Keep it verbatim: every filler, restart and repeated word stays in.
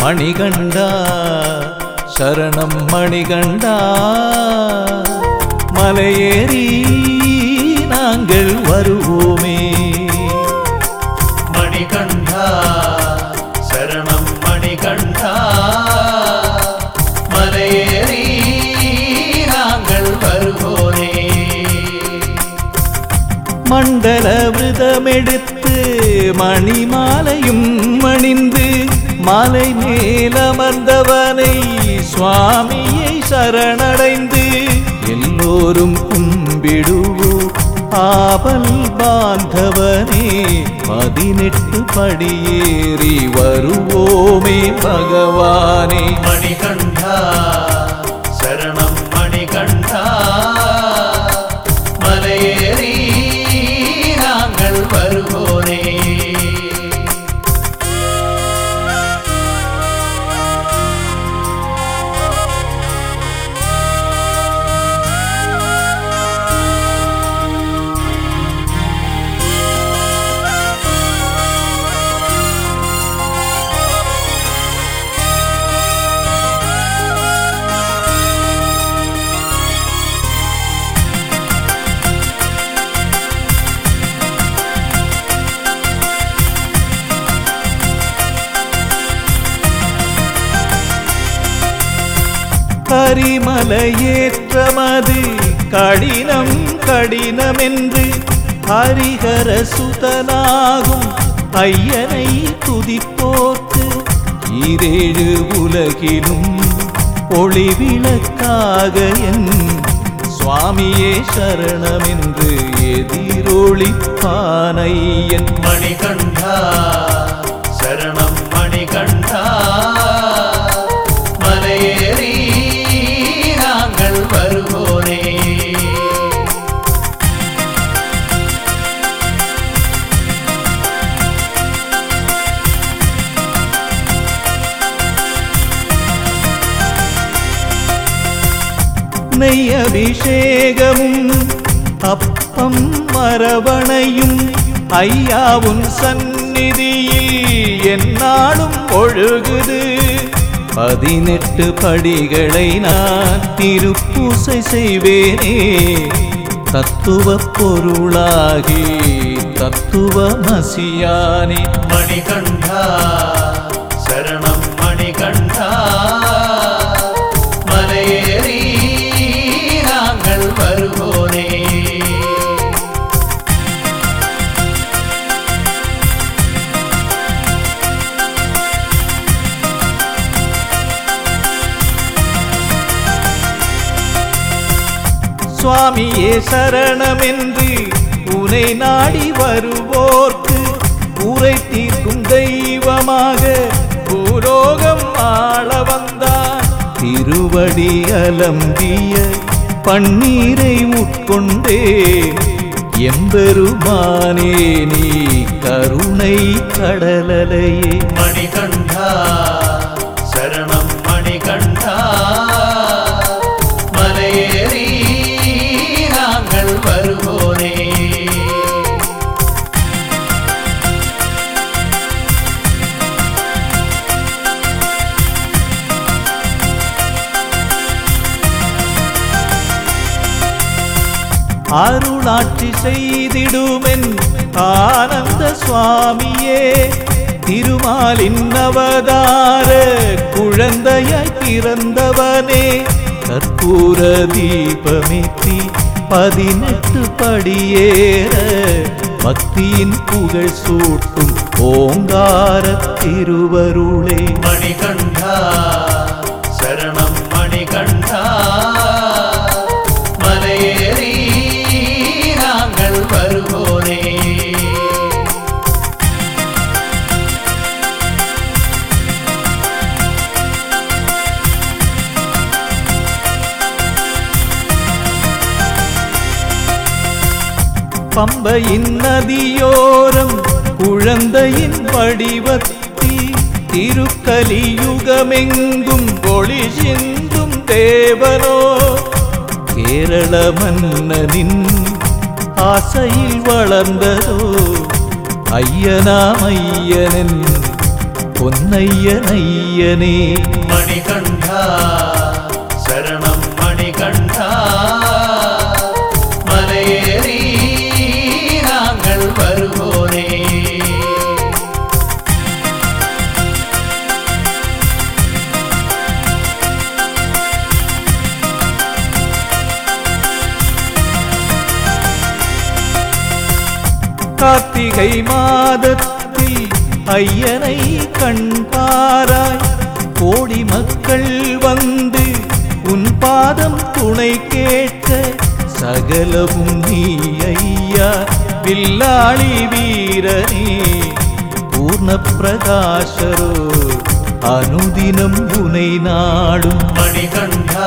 மணிகண்டா சரணம் மணிகண்டா மலையேறி நாங்கள் வருவோமே மணிகண்டா சரணம் மணிகண்டா மலையேறி நாங்கள் வருவோனே மண்டல விரதமெடுத்து மணிமாலையும் அணிந்து மாலை மேலமர்ந்தவனை சுவாமியை சரணடைந்து எல்லோரும் கும்பிடுவோம் ஆபல் பாந்தவனே பதினெட்டு படியேறி வருவோமே பகவானே மணிகண்டா சரணம் மணிகண்டா மலையேறி நாங்கள் வருவோனே கரிமலையேற்றமது கடினம் கடினமென்று ஹரிஹர சுதனாகும் ஐயனை துதிப்போர்க்கு ஈரேழு உலகிலும் ஒளிவிளக்காக என் சுவாமியே சரணமென்று எதிரொலிப்பானையன் மணிகண்டா சரணம் மணிகண்டா மலையேறி நாங்கள் வருவோனே நெய் அபிஷேகமும் அப்பம் மரவணையும் ஐயாவும் சந்நிதியில் எந்நாளும் ஒழுகுது பதினெட்டு படிகளை நான் திருப்பூசை செய்வேனே தத்துவ பொருளாகி தத்துவமசியானே மணிகண்டா சரணம் மணிகண்டா மலையேறி நாங்கள் வருவோனே சுவாமியே சரணமென்று உனை நாடி வருவோர்க்கு உரை தீர்க்கும் தெய்வமாக பூலோகம் ஆள வந்தார் திருவடி அலம்பிய பன்னீரை உட்கொண்டே எம்பெருமானே நீ கருணை கடலலையே மணிகண்டா சரணம் மணிகண்டா மலையேறி நாங்கள் வருவோனே அருளாட்சி செய்திடுமென் ஆனந்த சுவாமியே திருமாலின் அவதார குழந்தையாய் பிறந்தவனே கற்பூர தீபமேற்றி பதினெட்டு படியேற பக்தியின் புகழ் சூட்டும் ஓங்கார திருவருளே மணிகண்டா சரணம் மணிகண்டா மலையேறி நாங்கள் வருவோனே பம்பையின் நதியோரம் குழந்தையின் வடிவத்தில் திருக்கலியுகமெங்கும் ஒளி சிந்தும் தேவனோ கேரள மன்னனின் ஆசையில் வளர்ந்ததோ ஐயனாம் ஐயனின் பொன்னையனையனே மணிகண்டா சரணம் மணிகண்டா மலையேறி நாங்கள் வருவோனே கார்த்திகை மாதத்தில் ஐயனை கண்பாராய் கோடி மக்கள் வந்து உன் பாதம் துணை கேட்க சகலவும் நீ ஐயா வில்லாளி வீரனே பூர்ண பிரகாசரோ அனுதினம் உனை நாடும் மணிகண்டா